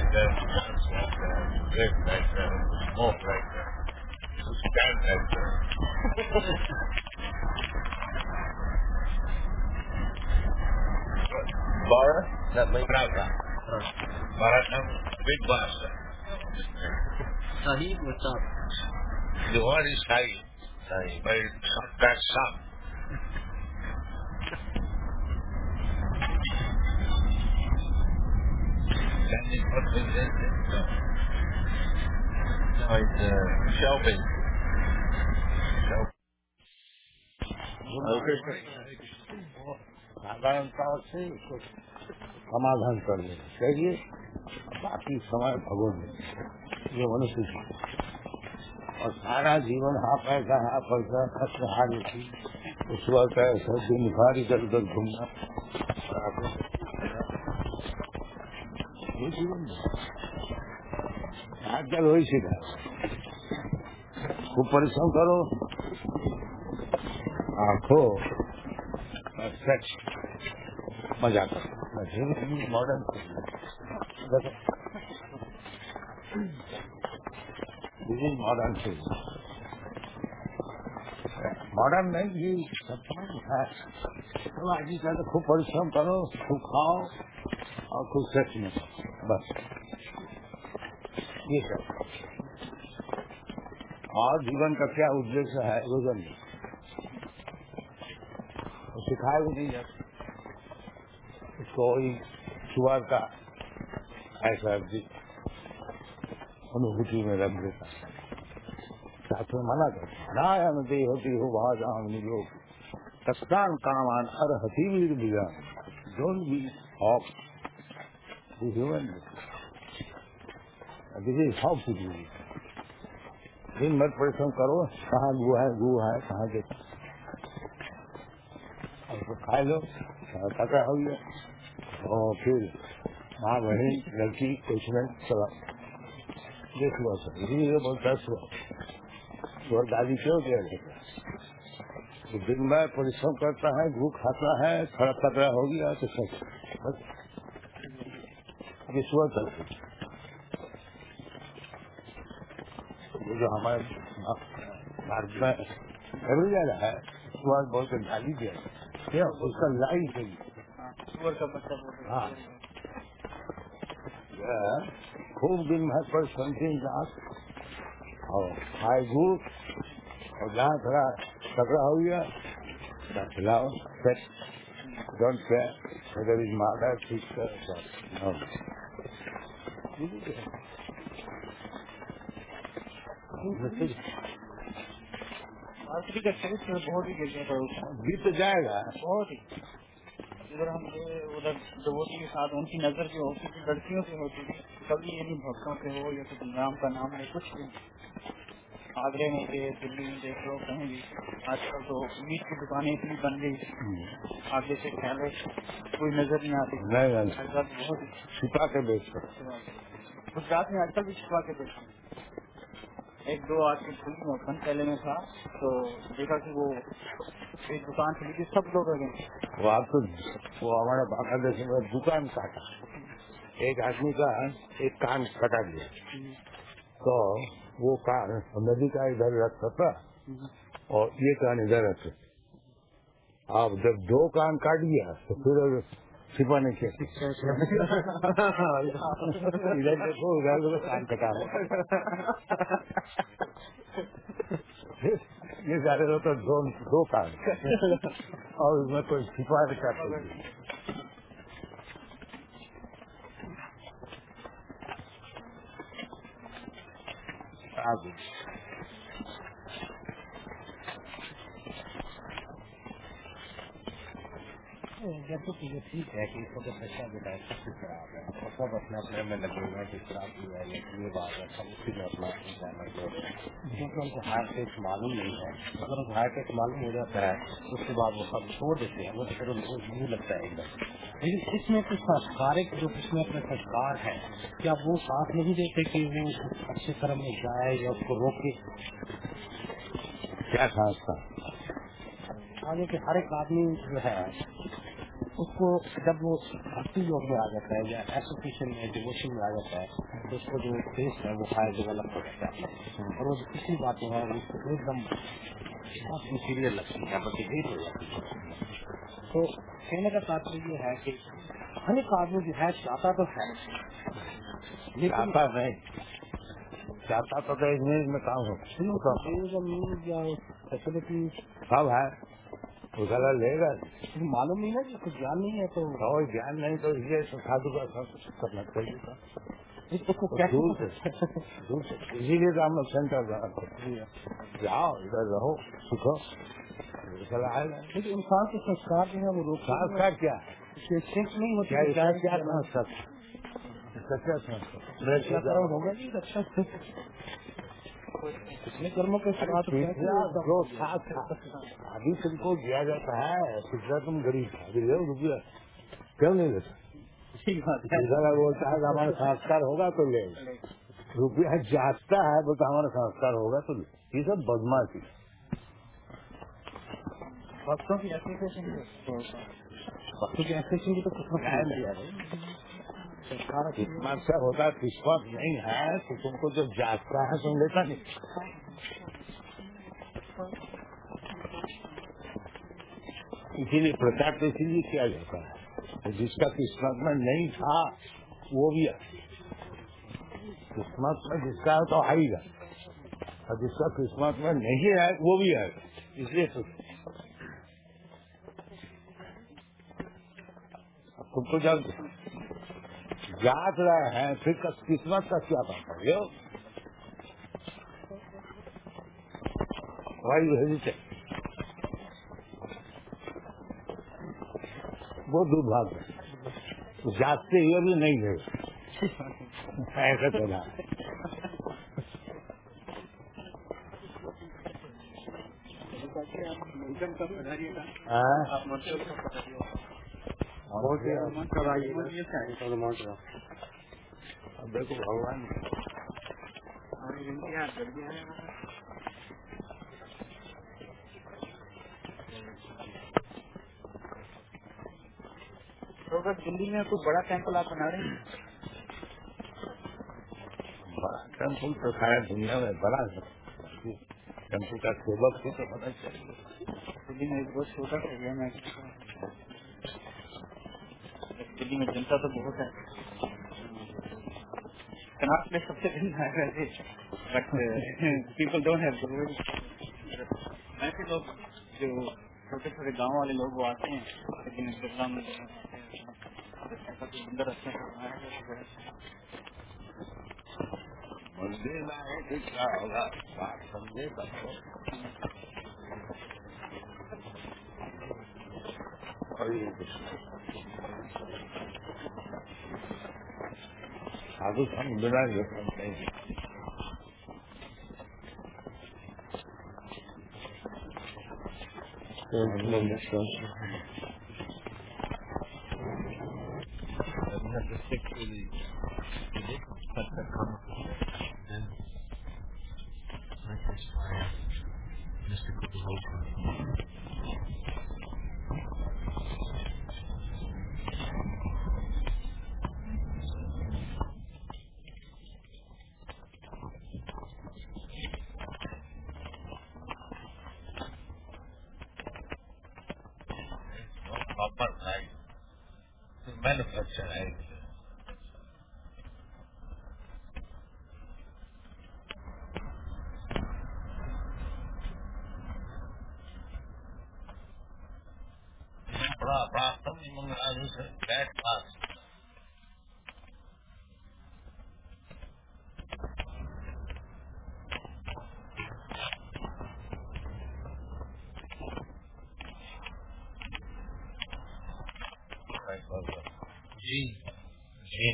like that, dance like that, dress like that, smoke like that, stand like that. Bara? That means Barata. Barata, big basta. Sahib, what's up? The word is Sahib, Sahib. but it's not that sum. Then it's what we did. No, it's Shelby. साधारणता से समाधान कर देना चाहिए, बाकी समय भगवान ये मनुष्य की और सारा जीवन हाँ पैसा हार थी उस वक्त ऐसा दिन भर इधर उधर घूमना ये जीवन आजकल वही सीधा खूब परिश्रम करो आंखों सेक्स मजा करो मॉडर्न मॉडर्न से मॉडर्न नहीं ये है तो आजकल तो खूब परिश्रम करो खूब खाओ और खूब सेक्स में बस ये सब और जीवन का क्या उद्देश्य है रोजन सिखाया भी नहीं जाता कोई सुअर का ऐसा अनुभूति में रख देता साथ में मना करता नारायण दे होती हो भाजाम लोग तत्काल कामान अर्हति वीर दिया don't be hope human this is hope to do दिन भर परिश्रम करो कहाँ गु है कहाँ के खा लो पता हो गया और फिर माँ बहन लड़की कुछ में चला देख लो सर इसीलिए बोलता और दादी क्यों कह रहे तो दिन में परिश्रम करता है भूख खाता है खड़ा तगड़ा हो गया तो सब बस विश्व करते ये जो हमारे भारत में कर जा रहा है सुबह बहुत गाली दिया क्या उसका लाइन चाहिए हाँ खूब दिन भर पर समथिंग रात और खाए भूख और जहाँ थोड़ा तगड़ा हो गया खिलाओ don't care whether it's mother, sister, no. बहुत ही बीत जाएगा बहुत ही उधर हम उधर डिवोटी के साथ उनकी नजर जो होती थी लड़कियों से होती थी कभी ये नहीं भक्तों से हो या तो नाम का नाम है कुछ भी आगरे में थे दिल्ली में देख लो कहीं भी आजकल तो मीट की दुकानें इतनी बन गई आगे से ख्याल कोई नजर नहीं आती बहुत छिपा के बेच गुजरात में आजकल भी छिपा के बेचते एक दो आज की खुली में पहले में था तो देखा कि वो एक दुकान खुली थी सब लोग गए वो आप तो वो हमारे बांग्लादेश में दुकान काटा एक आदमी का एक कान कटा दिया तो वो कान नदी का इधर रखता था और ये कान इधर रखते अब जब दो कान काट दिया तो फिर छिपाने के इधर देखो उधर कान कटा ये सारे लोग तो दो कान और उसमें कोई छिपा रखा जब तो ये ठीक है कि इसको तो पैसा बताए सबसे खराब है सब अपने अपने में लगे हुए कि खराब हुआ है ये बात है सब उसी में अपना जाना क्योंकि उनको हायर टेक्स मालूम नहीं है अगर उनको हायर टेक्स मालूम हो जाता है उसके बाद वो सब छोड़ देते हैं वो फिर उनको नहीं लगता है एकदम लेकिन इसमें कुछ संस्कारिक जो इसमें अपने संस्कार है क्या वो साथ नहीं देते कि वो अच्छे कर्म में जाए या उसको रोके क्या संस्कार आगे के हर एक आदमी जो है उसको जब वो भक्ति योग में आ जाता है या एसोसिएशन में डिवोशन में आ जाता है तो उसको जो टेस्ट है वो हायर डेवलप हो जाता है और वो पिछली बातें हैं वो एकदम बहुत इंटीरियर लगती है बल्कि हो जाती है। तो कहने का तात्पर्य ये है कि हर एक आदमी जो है चाहता तो है चाहता नहीं, चाहता तो इमेज में काम हो या फैसिलिटी सब है, उधर लेगा। मालूम नहीं ना कि कुछ ज्ञान नहीं है तो और ज्ञान नहीं तो ये साधु का सब करना चाहिए था। उसको दूर से इसीलिए तो हम लोग सेंटर जाओ, इधर रहो, सीखो, चला आएगा। लेकिन इंसान के संस्कार जो है वो रोक संस्कार क्या है, नहीं होती क्या संस्कार, क्या संस्कार होगा जी रक्षा पिछले कर्मों के साथ जो साथ अभी तुमको दिया जाता है, पिछला तुम गरीब था, अभी ले रुपया क्यों नहीं लेता? बोलता है हमारा संस्कार होगा तो ले, रुपया जाता है बोलता हमारा संस्कार होगा तो ले। ये सब बदमाशी। भक्तों की एप्लीकेशन भक्तों की एप्लीकेशन की तो कुछ किस्मत से होता, किस्मत नहीं है तो तुमको जो जाता है तुम लेता नहीं। इसीलिए प्रचार तो इसीलिए किया जाता है, जिसका किस्मत में नहीं था वो भी किस्मत में जिसका है तो आएगा, और जिसका किस्मत में नहीं है वो भी आएगा। इसलिए तो तुमको जब जात रहे हैं फिर किस्मत का क्या बात है, वही भेजते वो दुर्भाग्य, जागते हुए भी नहीं गए ऐसा चला। देखो भगवान तो अगर दिल्ली में कोई बड़ा टेम्पल आप बना रहे हैं? बड़ा टेम्पल तो सारा दुनिया में बड़ा टेम्पल का सेवक को तो पता चाहिए। दिल्ली में एक बहुत छोटा सा एरिया में, दिल्ली में जनता तो बहुत है, कर्नाटक में सबसे भिन्न है वैसे, बट पीपल डोंट हैव। ऐसे लोग जो छोटे छोटे गांव वाले लोग वो आते हैं, लेकिन बिरला में अंदर अच्छा मंदिर में है कि क्या होगा, बात समझे तब साधु संग बिना नहीं। proper right to manufacture eggs. प्राप्तम मंगलादि से that fast. Ji ji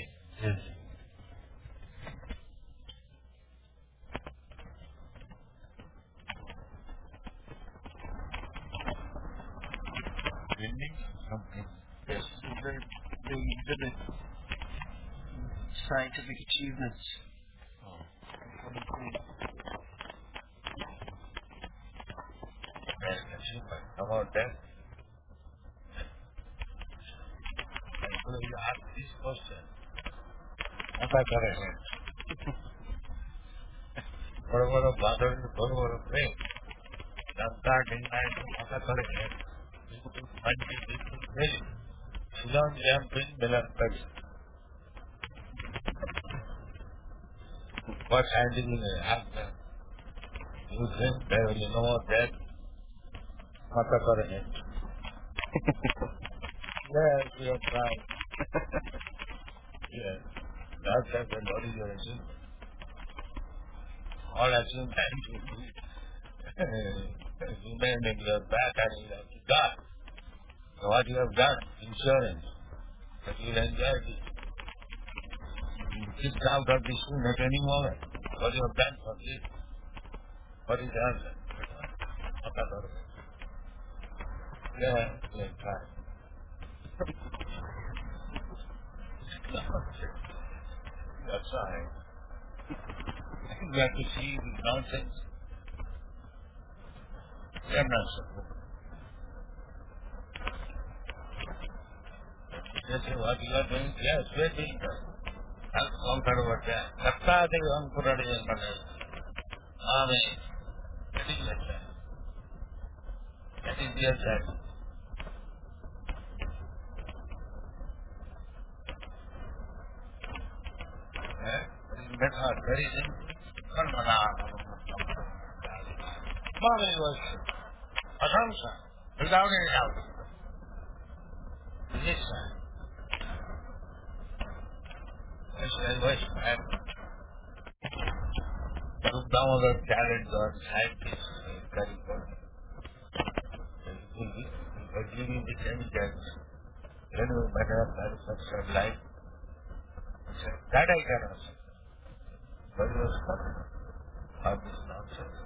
scientific achievements. About that. Guru, you ask this question. Mata kare hai. Bada badal, bada rain. Janta dinna hai, mata kare hai. Shillong jumping, Melancholy. What handling will happen? You think they will know that mata kare hai. Yes, you are right. Yes. That's the Lord is your assume. All assume time to do. You may make your back and you have to die. So what you have done? Insurance. But you will enjoy this. You kicked out of this room at any moment. What you have done for this? What is the answer? Yeah, yes, right. That's right. You have to see the nonsense. They are not supposed. They say, what you are doing? Yes, we are doing that. That's all kind of what they are. That's why they want to put it in money. Amen. That is your side. That is your side. Method, very simple. Mommy was assumption, without any doubt. This side. This side was put down the talents or scientists, very good. But giving the chemicals, then we better manufacture life. That I cannot say. But it was funny. How this nonsense.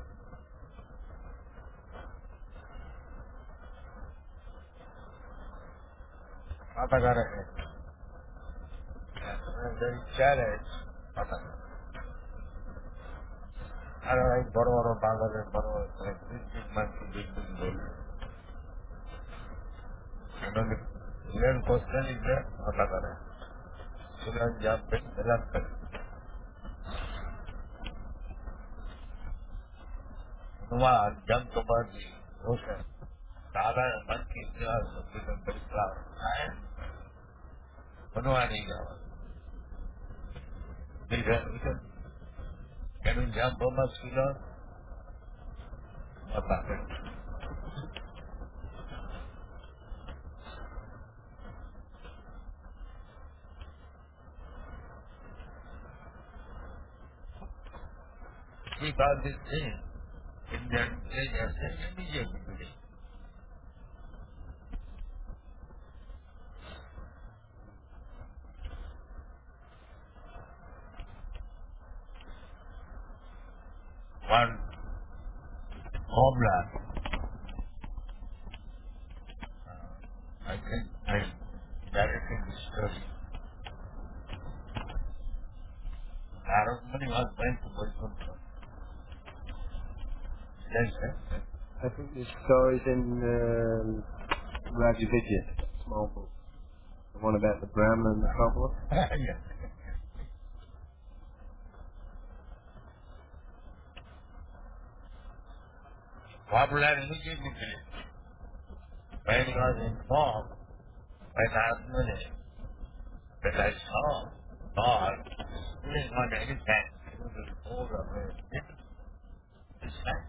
Mata kare hai. There is challenge. Mata kare. I don't like bada bada bada big monkey, big bull. And then the real question is there. Mata kare. Children jumping, Melancholy. Hanuman jumped over the ocean. Radha and monkey have become very proud. And Hanuman is our. Can we jump over Srila? What happened? Keep all these things. Indian players immediately. One homeland. I think I directed the story. Arabmani was going to Vaikuntha. Yes, sir. I think this story's in Raja Vijay, small book. The one about the Brahman and the cobbler. Yes. Cobbler immediately killed. When he was informed by Narmani that I saw God sitting on elephant, he was old of it. This time,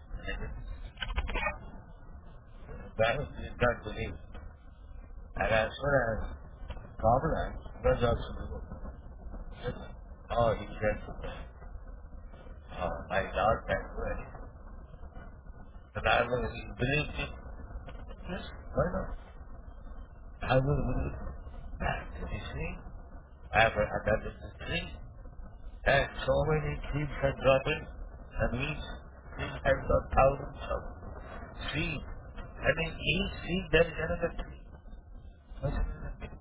that did not believe. And as soon as Cobbler was also oh, he said, oh, my God, that's good. But I will believe him. Yes, why not? I will believe that. You see, I have another tree, and so many trees are dropping, and each tree has got thousands of seeds, and in each seed there is another tree. What's another tree?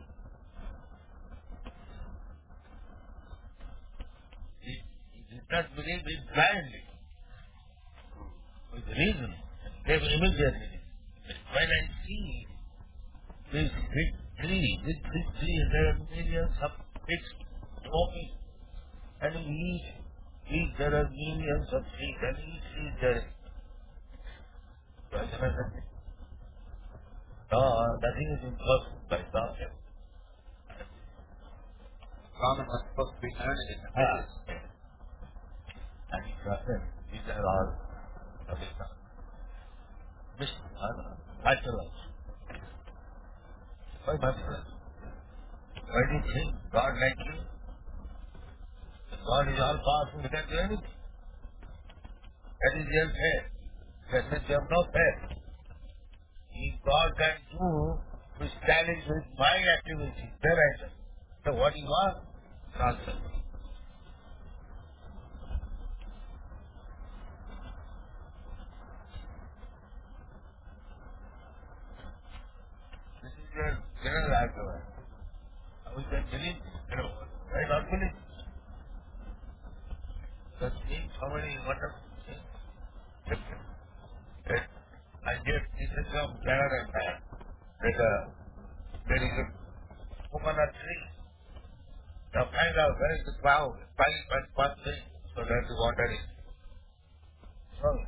He did not believe it blindly, with reason, gave immediately. When I see this big tree with 300 millions of pigs roaming and each there are millions of trees and each is there. Nothing is impossible by God. Brahman was supposed to be learned in the business. And these are all natural. Why natural? Why do you think God like you? God is all powerful, He can do anything. That is their faith. That means they have no faith. If God can do which tallies with my activity, their item. So what do you want? Nonsense. This is your general argument. How is that believe? Right or believe? The seeing so many wonderful things. I just listen from Canada man that there is a coconut tree. Now find out where is the cloud, find one thing so that the water is flowing.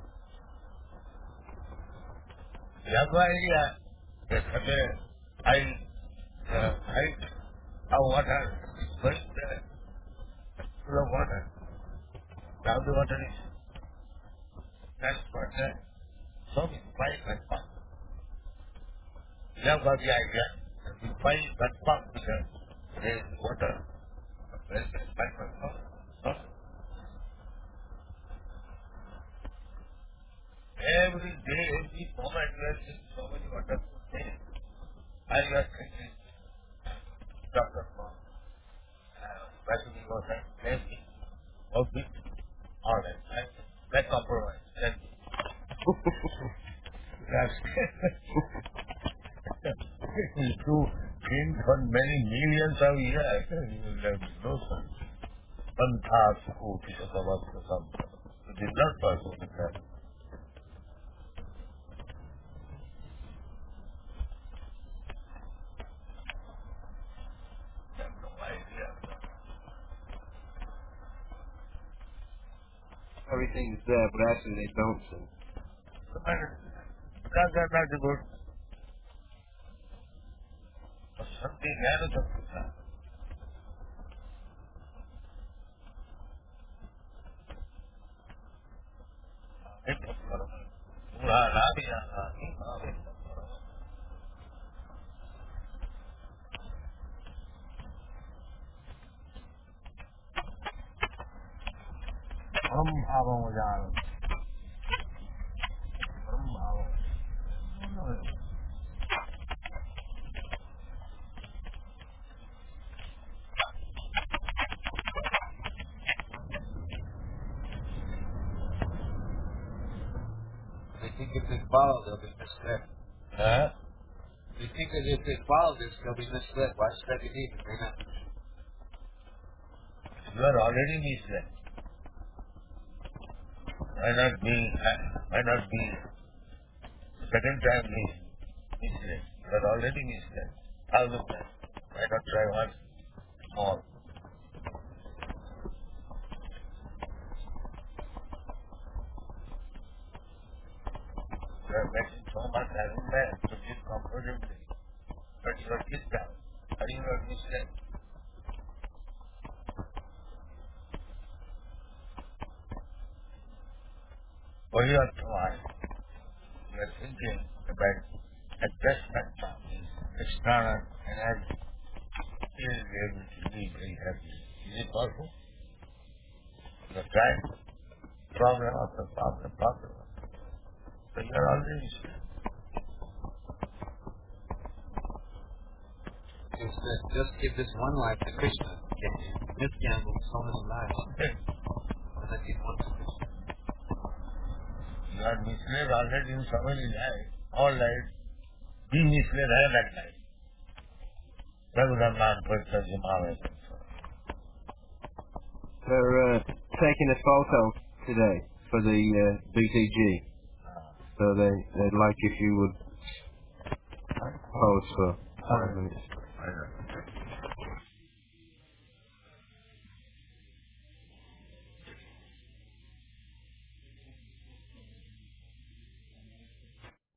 You have no idea that such a high height of water is going there, full of water. Now the water is transferred there. So we find that pump. You have got the idea that we find that pump because there is water. Where is that pump? No? Every day, every moment we are seeing so many wonderful things. And you are thinking, Dr. Paul, Vaishnavi was saying, everything, okay, all right, let's compromise. That's if you think for many millions of years, you will have no sense. Panthas koti savasya sampa. It is not possible to have. No idea. Everything is there, but actually they don't see. Because they are not good. Something else of the They think if they follow, they'll be misled. They think that if they follow this, they'll be misled. Why study deep if they're not? You are already misled. Why not be second time misled? You are already misled. 1,000 times. Why not try once more? You are making so much having man to live comfortably. But you are kicked down. Are you not misled? What you are trying? You are thinking about adjustment of this external energy. You will be able to live very happy. Is it possible? You are trying. Problem after problem. So you are already misled. Just give this one life to Krishna. Just gamble so many lives. And then give one to Krishna. You are misled already in so many lives. All lives. Be misled another life. Raghunath Purta Jimave. They're taking a photo today for the BTG. So they'd like if you would pose for 5 minutes.